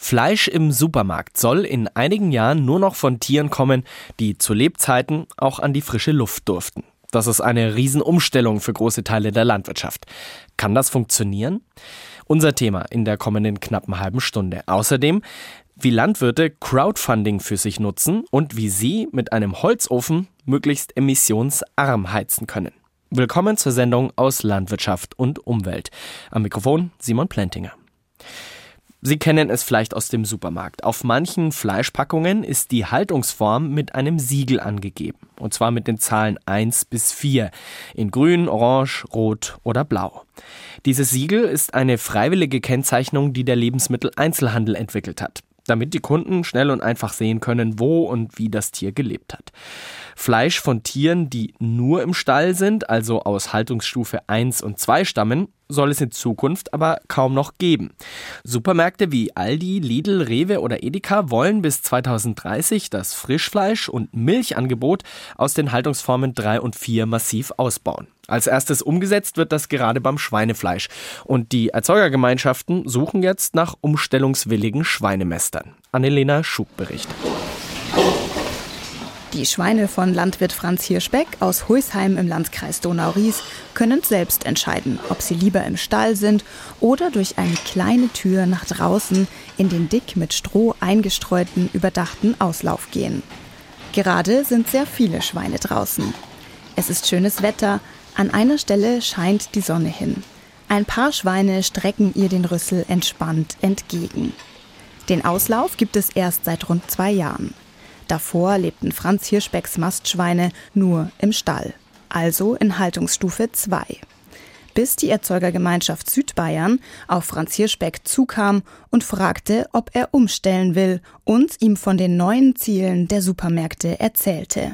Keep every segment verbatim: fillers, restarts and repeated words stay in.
Fleisch im Supermarkt soll in einigen Jahren nur noch von Tieren kommen, die zu Lebzeiten auch an die frische Luft durften. Das ist eine Riesenumstellung für große Teile der Landwirtschaft. Kann das funktionieren? Unser Thema in der kommenden knappen halben Stunde. Außerdem, wie Landwirte Crowdfunding für sich nutzen und wie sie mit einem Holzofen möglichst emissionsarm heizen können. Willkommen zur Sendung aus Landwirtschaft und Umwelt. Am Mikrofon Simon Plentinger. Sie kennen es vielleicht aus dem Supermarkt. Auf manchen Fleischpackungen ist die Haltungsform mit einem Siegel angegeben. Und zwar mit den Zahlen eins bis vier. In grün, orange, rot oder blau. Dieses Siegel ist eine freiwillige Kennzeichnung, die der Lebensmitteleinzelhandel entwickelt hat, damit die Kunden schnell und einfach sehen können, wo und wie das Tier gelebt hat. Fleisch von Tieren, die nur im Stall sind, also aus Haltungsstufe eins und zwei stammen, soll es in Zukunft aber kaum noch geben. Supermärkte wie Aldi, Lidl, Rewe oder Edeka wollen bis zweitausenddreißig das Frischfleisch- und Milchangebot aus den Haltungsformen drei und vier massiv ausbauen. Als erstes umgesetzt wird das gerade beim Schweinefleisch. Und die Erzeugergemeinschaften suchen jetzt nach umstellungswilligen Schweinemestern. Annelena Schug berichtet. Die Schweine von Landwirt Franz Hirschbeck aus Huisheim im Landkreis Donau-Ries können selbst entscheiden, ob sie lieber im Stall sind oder durch eine kleine Tür nach draußen in den dick mit Stroh eingestreuten, überdachten Auslauf gehen. Gerade sind sehr viele Schweine draußen. Es ist schönes Wetter, an einer Stelle scheint die Sonne hin. Ein paar Schweine strecken ihr den Rüssel entspannt entgegen. Den Auslauf gibt es erst seit rund zwei Jahren. Davor lebten Franz Hirschbecks Mastschweine nur im Stall, also in Haltungsstufe zwei. Bis die Erzeugergemeinschaft Südbayern auf Franz Hirschbeck zukam und fragte, ob er umstellen will und ihm von den neuen Zielen der Supermärkte erzählte.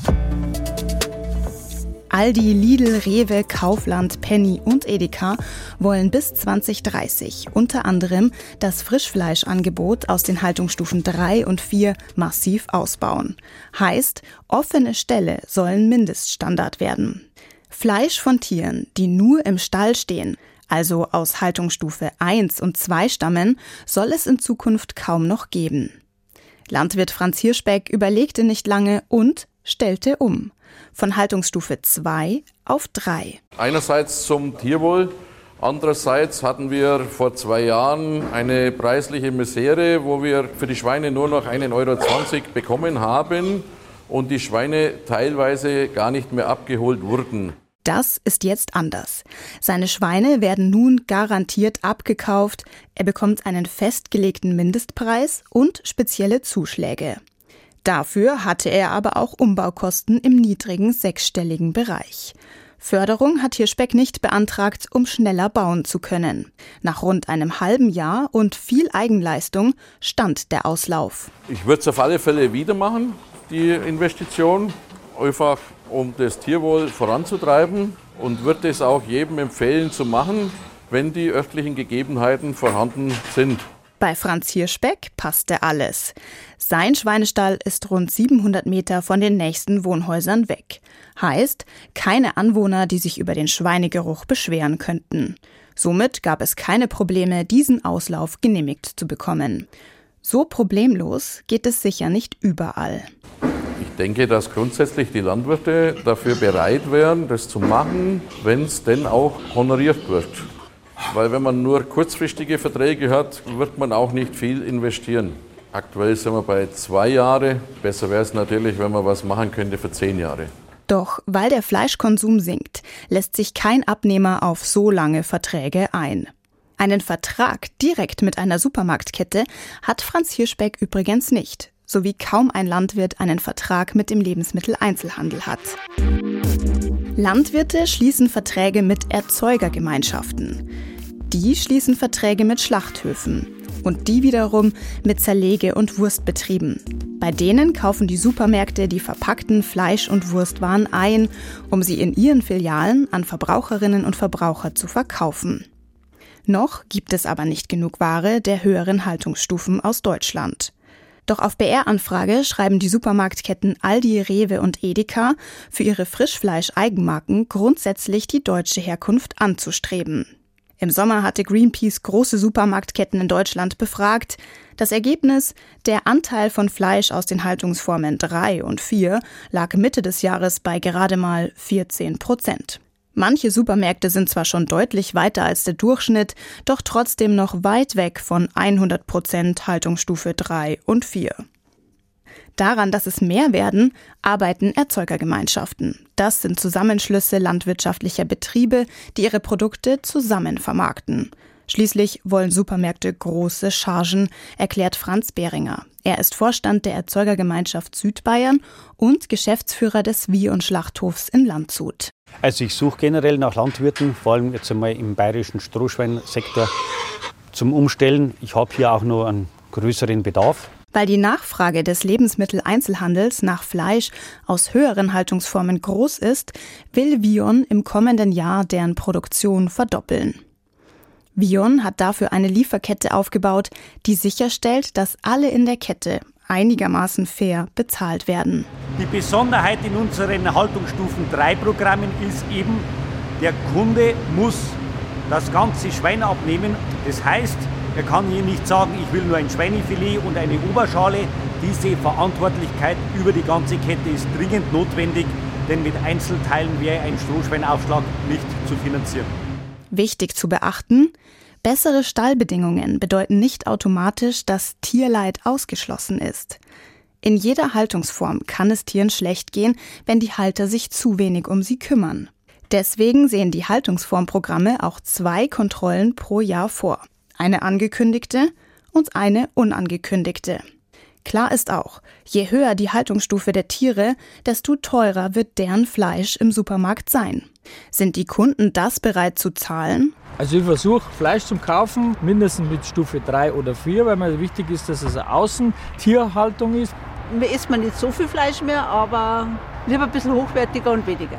Aldi, Lidl, Rewe, Kaufland, Penny und Edeka wollen bis zwanzig dreißig unter anderem das Frischfleischangebot aus den Haltungsstufen drei und vier massiv ausbauen. Heißt, offene Ställe sollen Mindeststandard werden. Fleisch von Tieren, die nur im Stall stehen, also aus Haltungsstufe eins und zwei stammen, soll es in Zukunft kaum noch geben. Landwirt Franz Hirschbeck überlegte nicht lange und stellte um. Von Haltungsstufe zwei auf drei. Einerseits zum Tierwohl, andererseits hatten wir vor zwei Jahren eine preisliche Misere, wo wir für die Schweine nur noch einen Euro zwanzig bekommen haben und die Schweine teilweise gar nicht mehr abgeholt wurden. Das ist jetzt anders. Seine Schweine werden nun garantiert abgekauft, er bekommt einen festgelegten Mindestpreis und spezielle Zuschläge. Dafür hatte er aber auch Umbaukosten im niedrigen sechsstelligen Bereich. Förderung hat Hirschbeck nicht beantragt, um schneller bauen zu können. Nach rund einem halben Jahr und viel Eigenleistung stand der Auslauf. Ich würde es auf alle Fälle wieder machen, die Investition, einfach um das Tierwohl voranzutreiben und würde es auch jedem empfehlen zu machen, wenn die örtlichen Gegebenheiten vorhanden sind. Bei Franz Hirschbeck passte alles. Sein Schweinestall ist rund siebenhundert Meter von den nächsten Wohnhäusern weg. Heißt, keine Anwohner, die sich über den Schweinegeruch beschweren könnten. Somit gab es keine Probleme, diesen Auslauf genehmigt zu bekommen. So problemlos geht es sicher nicht überall. Ich denke, dass grundsätzlich die Landwirte dafür bereit wären, das zu machen, wenn es denn auch honoriert wird. Weil wenn man nur kurzfristige Verträge hat, wird man auch nicht viel investieren. Aktuell sind wir bei zwei Jahren. Besser wäre es natürlich, wenn man was machen könnte für zehn Jahre. Doch weil der Fleischkonsum sinkt, lässt sich kein Abnehmer auf so lange Verträge ein. Einen Vertrag direkt mit einer Supermarktkette hat Franz Hirschbeck übrigens nicht, so wie kaum ein Landwirt einen Vertrag mit dem Lebensmitteleinzelhandel hat. Landwirte schließen Verträge mit Erzeugergemeinschaften. Die schließen Verträge mit Schlachthöfen und die wiederum mit Zerlege- und Wurstbetrieben. Bei denen kaufen die Supermärkte die verpackten Fleisch- und Wurstwaren ein, um sie in ihren Filialen an Verbraucherinnen und Verbraucher zu verkaufen. Noch gibt es aber nicht genug Ware der höheren Haltungsstufen aus Deutschland. Doch auf B R-Anfrage schreiben die Supermarktketten Aldi, Rewe und Edeka, für ihre Frischfleisch-Eigenmarken grundsätzlich die deutsche Herkunft anzustreben. Im Sommer hatte Greenpeace große Supermarktketten in Deutschland befragt. Das Ergebnis: Der Anteil von Fleisch aus den Haltungsformen drei und vier lag Mitte des Jahres bei gerade mal vierzehn Prozent. Manche Supermärkte sind zwar schon deutlich weiter als der Durchschnitt, doch trotzdem noch weit weg von hundert Prozent Haltungsstufe drei und vier. Daran, dass es mehr werden, arbeiten Erzeugergemeinschaften. Das sind Zusammenschlüsse landwirtschaftlicher Betriebe, die ihre Produkte zusammen vermarkten. Schließlich wollen Supermärkte große Chargen, erklärt Franz Behringer. Er ist Vorstand der Erzeugergemeinschaft Südbayern und Geschäftsführer des Vieh- und Schlachthofs in Landshut. Also ich suche generell nach Landwirten, vor allem jetzt einmal im bayerischen Strohschweinsektor, zum Umstellen. Ich habe hier auch noch einen größeren Bedarf. Weil die Nachfrage des Lebensmitteleinzelhandels nach Fleisch aus höheren Haltungsformen groß ist, will Vion im kommenden Jahr deren Produktion verdoppeln. Vion hat dafür eine Lieferkette aufgebaut, die sicherstellt, dass alle in der Kette einigermaßen fair bezahlt werden. Die Besonderheit in unseren Haltungsstufen drei Programmen ist eben, der Kunde muss das ganze Schwein abnehmen. Das heißt, er kann hier nicht sagen, ich will nur ein Schweinefilet und eine Oberschale. Diese Verantwortlichkeit über die ganze Kette ist dringend notwendig, denn mit Einzelteilen wäre ein Strohschweinaufschlag nicht zu finanzieren. Wichtig zu beachten: Bessere Stallbedingungen bedeuten nicht automatisch, dass Tierleid ausgeschlossen ist. In jeder Haltungsform kann es Tieren schlecht gehen, wenn die Halter sich zu wenig um sie kümmern. Deswegen sehen die Haltungsformprogramme auch zwei Kontrollen pro Jahr vor. Eine angekündigte und eine unangekündigte. Klar ist auch, je höher die Haltungsstufe der Tiere, desto teurer wird deren Fleisch im Supermarkt sein. Sind die Kunden das bereit zu zahlen? Also ich versuche Fleisch zum Kaufen, mindestens mit Stufe drei oder vier, weil mir wichtig ist, dass es eine Außentierhaltung ist. Mir isst man nicht so viel Fleisch mehr, aber lieber ein bisschen hochwertiger und weniger.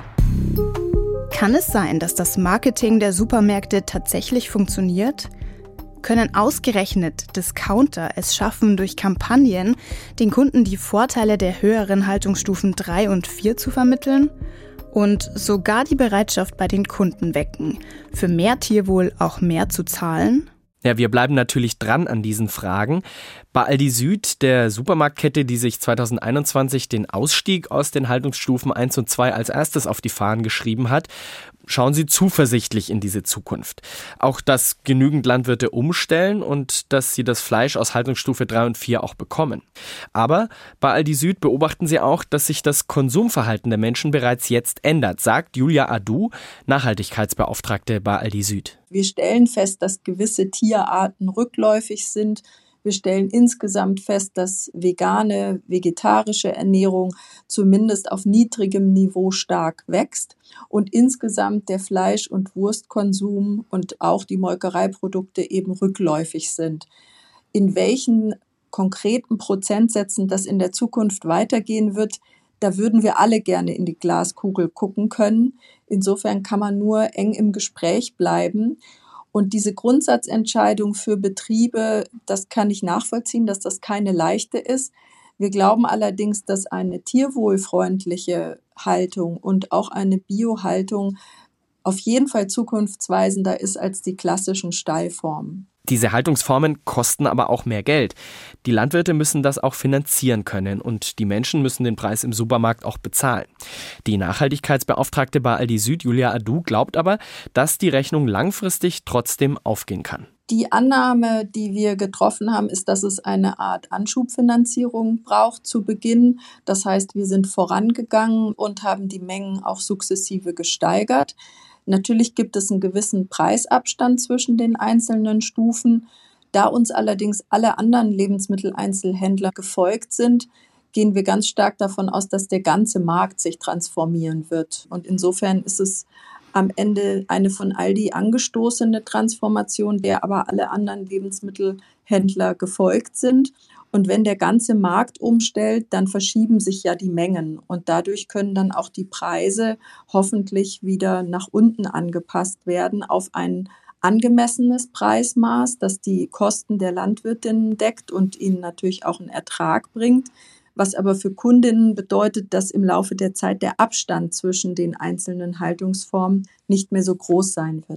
Kann es sein, dass das Marketing der Supermärkte tatsächlich funktioniert? Können ausgerechnet Discounter es schaffen, durch Kampagnen den Kunden die Vorteile der höheren Haltungsstufen drei und vier zu vermitteln? Und sogar die Bereitschaft bei den Kunden wecken, für mehr Tierwohl auch mehr zu zahlen? Ja, wir bleiben natürlich dran an diesen Fragen. Bei Aldi Süd, der Supermarktkette, die sich zweitausendeinundzwanzig den Ausstieg aus den Haltungsstufen eins und zwei als erstes auf die Fahnen geschrieben hat, schauen Sie zuversichtlich in diese Zukunft. Auch, dass genügend Landwirte umstellen und dass sie das Fleisch aus Haltungsstufe drei und vier auch bekommen. Aber bei Aldi Süd beobachten Sie auch, dass sich das Konsumverhalten der Menschen bereits jetzt ändert, sagt Julia Adu, Nachhaltigkeitsbeauftragte bei Aldi Süd. Wir stellen fest, dass gewisse Tierarten rückläufig sind. Wir stellen insgesamt fest, dass vegane, vegetarische Ernährung zumindest auf niedrigem Niveau stark wächst und insgesamt der Fleisch- und Wurstkonsum und auch die Molkereiprodukte eben rückläufig sind. In welchen konkreten Prozentsätzen das in der Zukunft weitergehen wird, da würden wir alle gerne in die Glaskugel gucken können. Insofern kann man nur eng im Gespräch bleiben. Und diese Grundsatzentscheidung für Betriebe, das kann ich nachvollziehen, dass das keine leichte ist. Wir glauben allerdings, dass eine tierwohlfreundliche Haltung und auch eine Biohaltung auf jeden Fall zukunftsweisender ist als die klassischen Stallformen. Diese Haltungsformen kosten aber auch mehr Geld. Die Landwirte müssen das auch finanzieren können und die Menschen müssen den Preis im Supermarkt auch bezahlen. Die Nachhaltigkeitsbeauftragte bei Aldi Süd, Julia Adu, glaubt aber, dass die Rechnung langfristig trotzdem aufgehen kann. Die Annahme, die wir getroffen haben, ist, dass es eine Art Anschubfinanzierung braucht zu Beginn. Das heißt, wir sind vorangegangen und haben die Mengen auch sukzessive gesteigert. Natürlich gibt es einen gewissen Preisabstand zwischen den einzelnen Stufen. Da uns allerdings alle anderen Lebensmitteleinzelhändler gefolgt sind, gehen wir ganz stark davon aus, dass der ganze Markt sich transformieren wird. Und insofern ist es am Ende eine von Aldi angestoßene Transformation, der aber alle anderen Lebensmittelhändler gefolgt sind. Und wenn der ganze Markt umstellt, dann verschieben sich ja die Mengen und dadurch können dann auch die Preise hoffentlich wieder nach unten angepasst werden auf ein angemessenes Preismaß, das die Kosten der Landwirtinnen deckt und ihnen natürlich auch einen Ertrag bringt, was aber für Kundinnen bedeutet, dass im Laufe der Zeit der Abstand zwischen den einzelnen Haltungsformen nicht mehr so groß sein wird.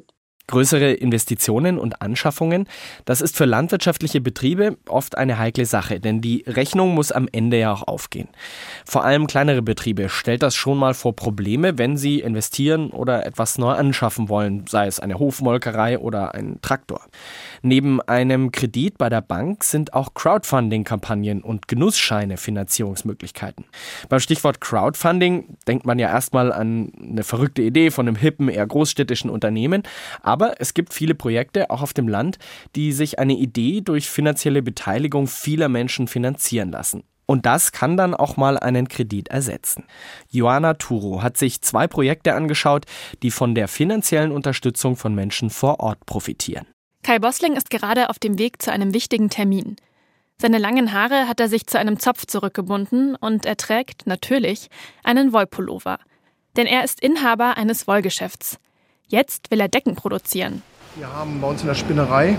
Größere Investitionen und Anschaffungen, das ist für landwirtschaftliche Betriebe oft eine heikle Sache, denn die Rechnung muss am Ende ja auch aufgehen. Vor allem kleinere Betriebe stellt das schon mal vor Probleme, wenn sie investieren oder etwas neu anschaffen wollen, sei es eine Hofmolkerei oder ein Traktor. Neben einem Kredit bei der Bank sind auch Crowdfunding-Kampagnen und Genussscheine Finanzierungsmöglichkeiten. Beim Stichwort Crowdfunding denkt man ja erstmal an eine verrückte Idee von einem hippen, eher großstädtischen Unternehmen, aber Aber es gibt viele Projekte, auch auf dem Land, die sich eine Idee durch finanzielle Beteiligung vieler Menschen finanzieren lassen. Und das kann dann auch mal einen Kredit ersetzen. Joanna Turo hat sich zwei Projekte angeschaut, die von der finanziellen Unterstützung von Menschen vor Ort profitieren. Kai Bossling ist gerade auf dem Weg zu einem wichtigen Termin. Seine langen Haare hat er sich zu einem Zopf zurückgebunden und er trägt, natürlich, einen Wollpullover. Denn er ist Inhaber eines Wollgeschäfts. Jetzt will er Decken produzieren. Wir haben bei uns in der Spinnerei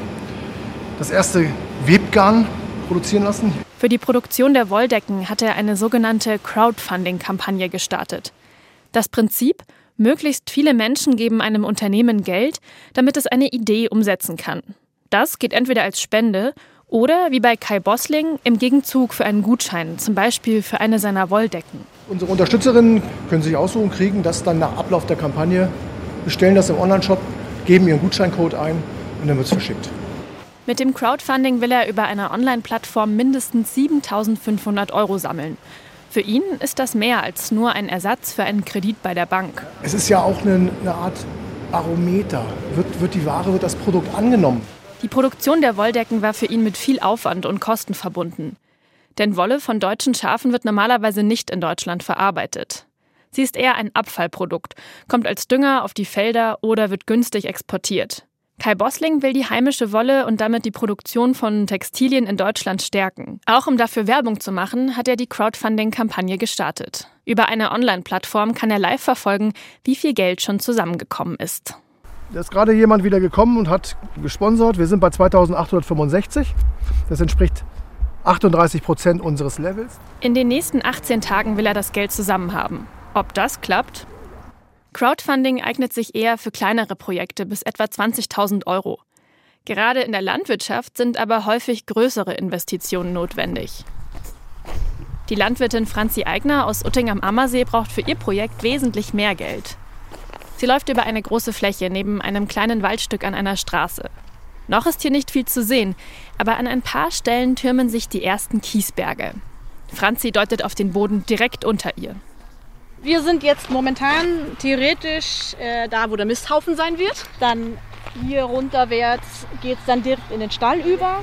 das erste Webgarn produzieren lassen. Für die Produktion der Wolldecken hat er eine sogenannte Crowdfunding-Kampagne gestartet. Das Prinzip: möglichst viele Menschen geben einem Unternehmen Geld, damit es eine Idee umsetzen kann. Das geht entweder als Spende oder, wie bei Kai Bossling, im Gegenzug für einen Gutschein, zum Beispiel für eine seiner Wolldecken. Unsere Unterstützerinnen können sich aussuchen, kriegen das dann nach Ablauf der Kampagne, bestellen das im Onlineshop, geben ihren Gutscheincode ein und dann wird es verschickt. Mit dem Crowdfunding will er über eine Online-Plattform mindestens siebentausendfünfhundert Euro sammeln. Für ihn ist das mehr als nur ein Ersatz für einen Kredit bei der Bank. Es ist ja auch eine, eine Art Barometer. Wird, wird die Ware, wird das Produkt angenommen? Die Produktion der Wolldecken war für ihn mit viel Aufwand und Kosten verbunden. Denn Wolle von deutschen Schafen wird normalerweise nicht in Deutschland verarbeitet. Sie ist eher ein Abfallprodukt, kommt als Dünger auf die Felder oder wird günstig exportiert. Kai Bossling will die heimische Wolle und damit die Produktion von Textilien in Deutschland stärken. Auch um dafür Werbung zu machen, hat er die Crowdfunding-Kampagne gestartet. Über eine Online-Plattform kann er live verfolgen, wie viel Geld schon zusammengekommen ist. Da ist gerade jemand wieder gekommen und hat gesponsert. Wir sind bei zweitausendachthundertfünfundsechzig. Das entspricht achtunddreißig Prozent unseres Levels. In den nächsten achtzehn Tagen will er das Geld zusammen haben. Ob das klappt? Crowdfunding eignet sich eher für kleinere Projekte bis etwa zwanzigtausend Euro. Gerade in der Landwirtschaft sind aber häufig größere Investitionen notwendig. Die Landwirtin Franzi Eigner aus Utting am Ammersee braucht für ihr Projekt wesentlich mehr Geld. Sie läuft über eine große Fläche neben einem kleinen Waldstück an einer Straße. Noch ist hier nicht viel zu sehen, aber an ein paar Stellen türmen sich die ersten Kiesberge. Franzi deutet auf den Boden direkt unter ihr. Wir sind jetzt momentan theoretisch äh, da, wo der Misthaufen sein wird. Dann hier runterwärts geht es dann direkt in den Stall über.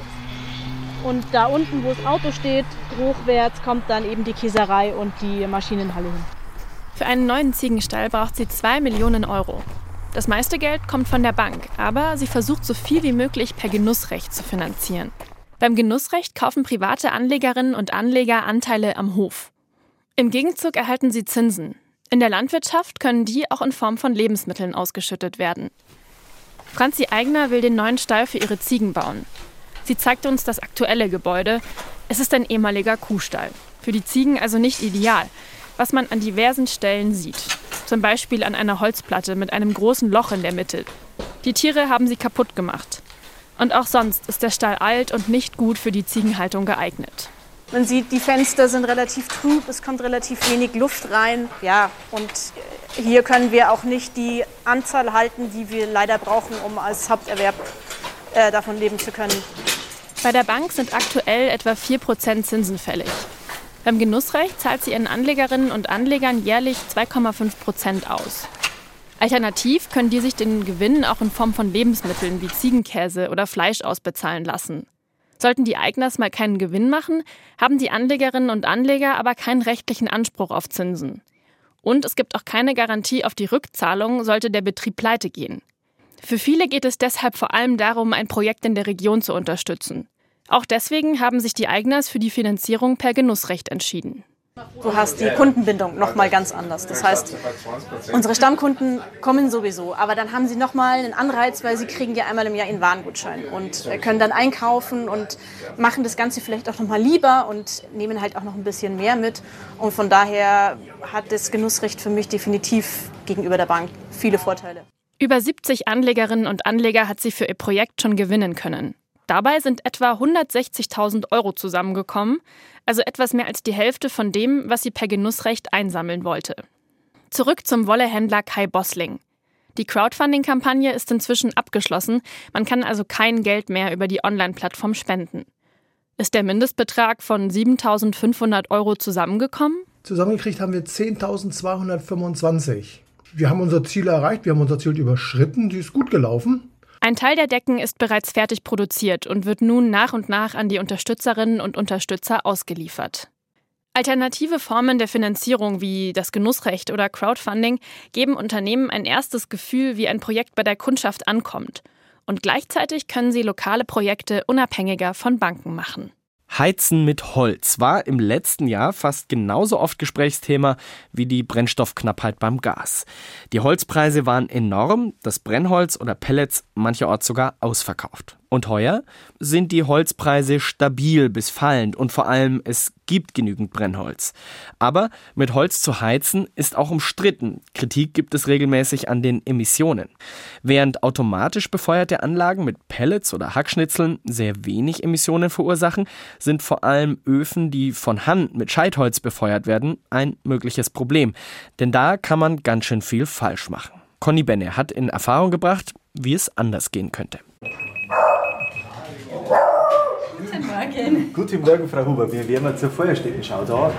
Und da unten, wo das Auto steht, hochwärts kommt dann eben die Käserei und die Maschinenhalle hin. Für einen neuen Ziegenstall braucht sie zwei Millionen Euro. Das meiste Geld kommt von der Bank, aber sie versucht so viel wie möglich per Genussrecht zu finanzieren. Beim Genussrecht kaufen private Anlegerinnen und Anleger Anteile am Hof. Im Gegenzug erhalten sie Zinsen. In der Landwirtschaft können die auch in Form von Lebensmitteln ausgeschüttet werden. Franzi Eigner will den neuen Stall für ihre Ziegen bauen. Sie zeigt uns das aktuelle Gebäude. Es ist ein ehemaliger Kuhstall. Für die Ziegen also nicht ideal, was man an diversen Stellen sieht. Zum Beispiel an einer Holzplatte mit einem großen Loch in der Mitte. Die Tiere haben sie kaputt gemacht. Und auch sonst ist der Stall alt und nicht gut für die Ziegenhaltung geeignet. Man sieht, die Fenster sind relativ trüb, es kommt relativ wenig Luft rein. Ja, und hier können wir auch nicht die Anzahl halten, die wir leider brauchen, um als Haupterwerb äh, davon leben zu können. Bei der Bank sind aktuell etwa vier Prozent Zinsen fällig. Beim Genussrecht zahlt sie ihren Anlegerinnen und Anlegern jährlich zwei Komma fünf Prozent aus. Alternativ können die sich den Gewinn auch in Form von Lebensmitteln wie Ziegenkäse oder Fleisch ausbezahlen lassen. Sollten die Eigners mal keinen Gewinn machen, haben die Anlegerinnen und Anleger aber keinen rechtlichen Anspruch auf Zinsen. Und es gibt auch keine Garantie auf die Rückzahlung, sollte der Betrieb pleite gehen. Für viele geht es deshalb vor allem darum, ein Projekt in der Region zu unterstützen. Auch deswegen haben sich die Eigners für die Finanzierung per Genussrecht entschieden. Du hast die Kundenbindung noch mal ganz anders. Das heißt, unsere Stammkunden kommen sowieso, aber dann haben sie noch mal einen Anreiz, weil sie kriegen ja einmal im Jahr ihren Warengutschein und können dann einkaufen und machen das Ganze vielleicht auch noch mal lieber und nehmen halt auch noch ein bisschen mehr mit. Und von daher hat das Genussrecht für mich definitiv gegenüber der Bank viele Vorteile. Über siebzig Anlegerinnen und Anleger hat sie für ihr Projekt schon gewinnen können. Dabei sind etwa hundertsechzigtausend Euro zusammengekommen, also etwas mehr als die Hälfte von dem, was sie per Genussrecht einsammeln wollte. Zurück zum Wollehändler Kai Bossling. Die Crowdfunding-Kampagne ist inzwischen abgeschlossen, man kann also kein Geld mehr über die Online-Plattform spenden. Ist der Mindestbetrag von siebentausendfünfhundert Euro zusammengekommen? Zusammengekriegt haben wir zehntausendzweihundertfünfundzwanzig. Wir haben unser Ziel erreicht, wir haben unser Ziel überschritten, die ist gut gelaufen. Ein Teil der Decken ist bereits fertig produziert und wird nun nach und nach an die Unterstützerinnen und Unterstützer ausgeliefert. Alternative Formen der Finanzierung wie das Genussrecht oder Crowdfunding geben Unternehmen ein erstes Gefühl, wie ein Projekt bei der Kundschaft ankommt. Und gleichzeitig können sie lokale Projekte unabhängiger von Banken machen. Heizen mit Holz war im letzten Jahr fast genauso oft Gesprächsthema wie die Brennstoffknappheit beim Gas. Die Holzpreise waren enorm, das Brennholz oder Pellets mancherorts sogar ausverkauft. Und heuer sind die Holzpreise stabil bis fallend und vor allem es gibt genügend Brennholz. Aber mit Holz zu heizen ist auch umstritten. Kritik gibt es regelmäßig an den Emissionen. Während automatisch befeuerte Anlagen mit Pellets oder Hackschnitzeln sehr wenig Emissionen verursachen, sind vor allem Öfen, die von Hand mit Scheitholz befeuert werden, ein mögliches Problem. Denn da kann man ganz schön viel falsch machen. Conny Benne hat in Erfahrung gebracht, wie es anders gehen könnte. Guten Morgen. Guten Morgen, Frau Huber. Wir werden mal zur Feuerstättenschau da.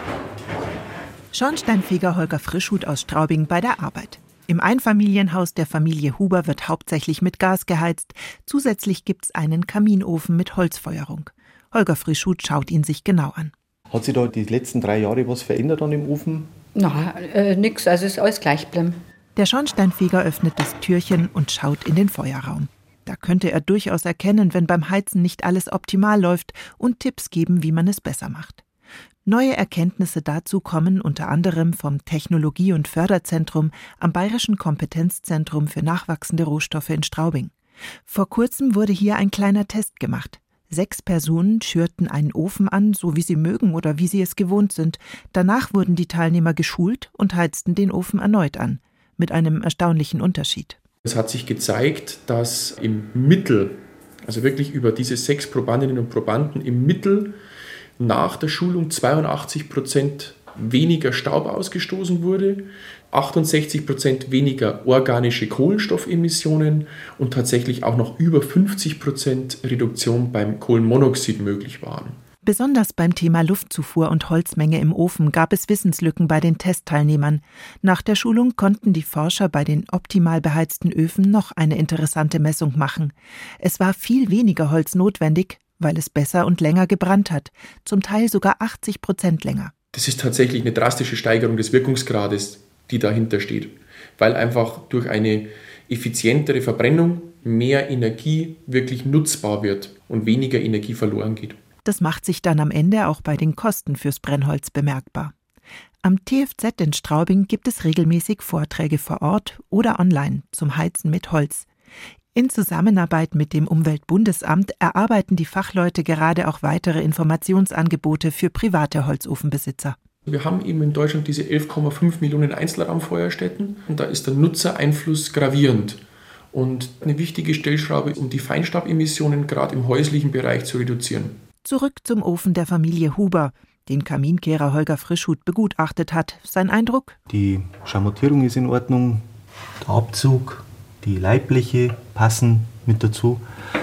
Schornsteinfeger Holger Frischhuth aus Straubing bei der Arbeit. Im Einfamilienhaus der Familie Huber wird hauptsächlich mit Gas geheizt. Zusätzlich gibt's einen Kaminofen mit Holzfeuerung. Holger Frischhuth schaut ihn sich genau an. Hat sich da die letzten drei Jahre was verändert an dem Ofen? Na, äh, nix. Also ist alles gleich geblieben. Der Schornsteinfeger öffnet das Türchen und schaut in den Feuerraum. Da könnte er durchaus erkennen, wenn beim Heizen nicht alles optimal läuft und Tipps geben, wie man es besser macht. Neue Erkenntnisse dazu kommen unter anderem vom Technologie- und Förderzentrum am Bayerischen Kompetenzzentrum für nachwachsende Rohstoffe in Straubing. Vor kurzem wurde hier ein kleiner Test gemacht. Sechs Personen schürten einen Ofen an, so wie sie mögen oder wie sie es gewohnt sind. Danach wurden die Teilnehmer geschult und heizten den Ofen erneut an, mit einem erstaunlichen Unterschied. Es hat sich gezeigt, dass im Mittel, also wirklich über diese sechs Probandinnen und Probanden, im Mittel nach der Schulung zweiundachtzig Prozent weniger Staub ausgestoßen wurde, achtundsechzig Prozent weniger organische Kohlenstoffemissionen und tatsächlich auch noch über fünfzig Prozent Reduktion beim Kohlenmonoxid möglich waren. Besonders beim Thema Luftzufuhr und Holzmenge im Ofen gab es Wissenslücken bei den Testteilnehmern. Nach der Schulung konnten die Forscher bei den optimal beheizten Öfen noch eine interessante Messung machen. Es war viel weniger Holz notwendig, weil es besser und länger gebrannt hat, zum Teil sogar achtzig Prozent länger. Das ist tatsächlich eine drastische Steigerung des Wirkungsgrades, die dahinter steht, weil einfach durch eine effizientere Verbrennung mehr Energie wirklich nutzbar wird und weniger Energie verloren geht. Das macht sich dann am Ende auch bei den Kosten fürs Brennholz bemerkbar. Am T F Z in Straubing gibt es regelmäßig Vorträge vor Ort oder online zum Heizen mit Holz. In Zusammenarbeit mit dem Umweltbundesamt erarbeiten die Fachleute gerade auch weitere Informationsangebote für private Holzofenbesitzer. Wir haben eben in Deutschland diese elf Komma fünf Millionen Einzelraumfeuerstätten und da ist der Nutzereinfluss gravierend. Und eine wichtige Stellschraube, um die Feinstaubemissionen gerade im häuslichen Bereich zu reduzieren. Zurück zum Ofen der Familie Huber, den Kaminkehrer Holger Frischhuth begutachtet hat. Sein Eindruck? Die Schamottierung ist in Ordnung, der Abzug, die Leitbleche passen mit dazu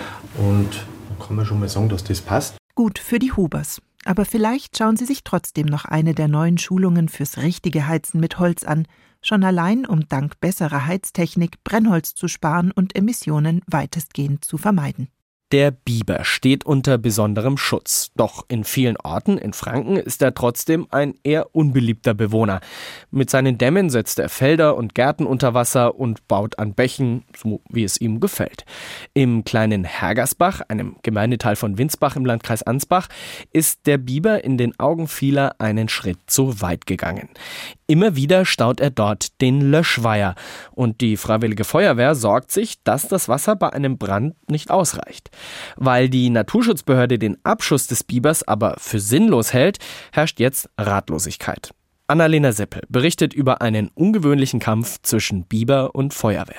und da kann man schon mal sagen, dass das passt. Gut für die Hubers. Aber vielleicht schauen Sie sich trotzdem noch eine der neuen Schulungen fürs richtige Heizen mit Holz an. Schon allein, um dank besserer Heiztechnik Brennholz zu sparen und Emissionen weitestgehend zu vermeiden. Der Biber steht unter besonderem Schutz. Doch in vielen Orten in Franken ist er trotzdem ein eher unbeliebter Bewohner. Mit seinen Dämmen setzt er Felder und Gärten unter Wasser und baut an Bächen, so wie es ihm gefällt. Im kleinen Hergersbach, einem Gemeindeteil von Winsbach im Landkreis Ansbach, ist der Biber in den Augen vieler einen Schritt zu weit gegangen. Immer wieder staut er dort den Löschweiher und die Freiwillige Feuerwehr sorgt sich, dass das Wasser bei einem Brand nicht ausreicht. Weil die Naturschutzbehörde den Abschuss des Bibers aber für sinnlos hält, herrscht jetzt Ratlosigkeit. Annalena Seppel berichtet über einen ungewöhnlichen Kampf zwischen Biber und Feuerwehr.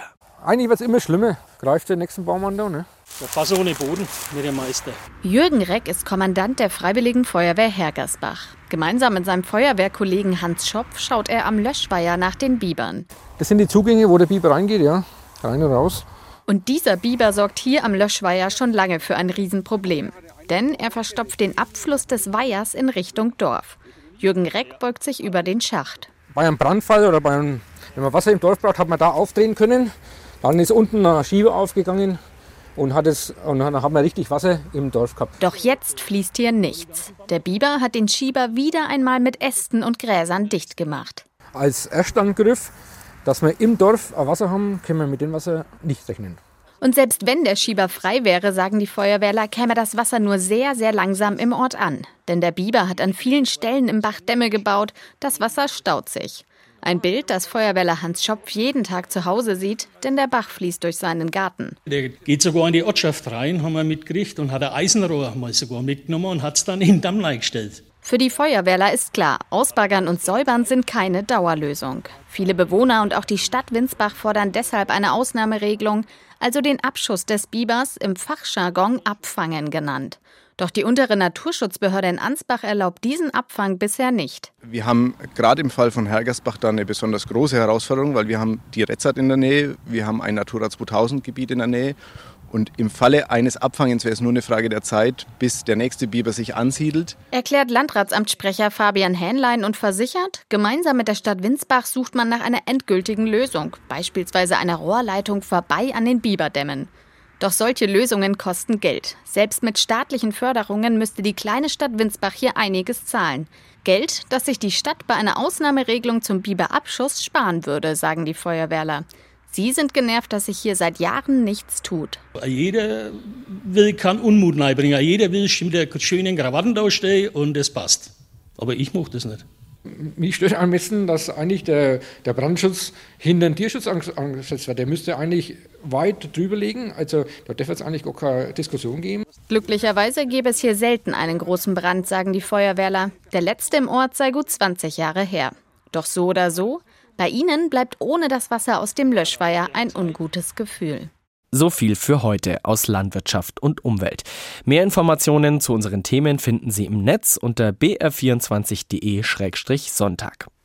Eigentlich wird es immer schlimmer. Greift den nächsten Baum an da, ne? Der Fass ohne Boden, wie der Meister. Jürgen Reck ist Kommandant der Freiwilligen Feuerwehr Hergersbach. Gemeinsam mit seinem Feuerwehrkollegen Hans Schopf schaut er am Löschweiher nach den Bibern. Das sind die Zugänge, wo der Biber reingeht, ja. Rein und raus. Und dieser Biber sorgt hier am Löschweiher schon lange für ein Riesenproblem. Denn er verstopft den Abfluss des Weihers in Richtung Dorf. Jürgen Reck beugt sich über den Schacht. Bei einem Brandfall oder bei einem, wenn man Wasser im Dorf braucht, hat man da aufdrehen können. Dann ist unten ein Schieber aufgegangen und, hat es, und dann hat man richtig Wasser im Dorf gehabt. Doch jetzt fließt hier nichts. Der Biber hat den Schieber wieder einmal mit Ästen und Gräsern dicht gemacht. Als Erstangriff, dass wir im Dorf Wasser haben, können wir mit dem Wasser nicht rechnen. Und selbst wenn der Schieber frei wäre, sagen die Feuerwehrler, käme das Wasser nur sehr, sehr langsam im Ort an. Denn der Biber hat an vielen Stellen im Bach Dämme gebaut. Das Wasser staut sich. Ein Bild, das Feuerwehrler Hans Schopf jeden Tag zu Hause sieht, denn der Bach fließt durch seinen Garten. Der geht sogar in die Ortschaft rein, haben wir mitgekriegt, und hat ein Eisenrohr mal sogar mitgenommen und hat es dann in den Damm reingestellt. Für die Feuerwehrler ist klar, Ausbaggern und Säubern sind keine Dauerlösung. Viele Bewohner und auch die Stadt Winsbach fordern deshalb eine Ausnahmeregelung, also den Abschuss des Bibers, im Fachjargon Abfangen genannt. Doch die untere Naturschutzbehörde in Ansbach erlaubt diesen Abfang bisher nicht. Wir haben gerade im Fall von Hergersbach da eine besonders große Herausforderung, weil wir haben die Retzart in der Nähe, wir haben ein Natura zweitausend Gebiet in der Nähe. Und im Falle eines Abfangens wäre es nur eine Frage der Zeit, bis der nächste Biber sich ansiedelt. Erklärt Landratsamtssprecher Fabian Hähnlein und versichert, gemeinsam mit der Stadt Winsbach sucht man nach einer endgültigen Lösung, beispielsweise einer Rohrleitung vorbei an den Biberdämmen. Doch solche Lösungen kosten Geld. Selbst mit staatlichen Förderungen müsste die kleine Stadt Winsbach hier einiges zahlen. Geld, das sich die Stadt bei einer Ausnahmeregelung zum Biberabschuss sparen würde, sagen die Feuerwehrler. Sie sind genervt, dass sich hier seit Jahren nichts tut. Jeder will, kann Unmut reinbringen. Jeder will mit der schönen Krawatten da stehen und das passt. Aber ich mache das nicht. Mich stört am besten, dass eigentlich der, der Brandschutz hinter den Tierschutz angesetzt wird. Der müsste eigentlich weit drüber liegen. Also da darf es eigentlich gar keine Diskussion geben. Glücklicherweise gäbe es hier selten einen großen Brand, sagen die Feuerwehrler. Der letzte im Ort sei gut zwanzig Jahre her. Doch so oder so, bei ihnen bleibt ohne das Wasser aus dem Löschweiher ein ungutes Gefühl. So viel für heute aus Landwirtschaft und Umwelt. Mehr Informationen zu unseren Themen finden Sie im Netz unter b r vierundzwanzig punkt de Schrägstrich Sonntag.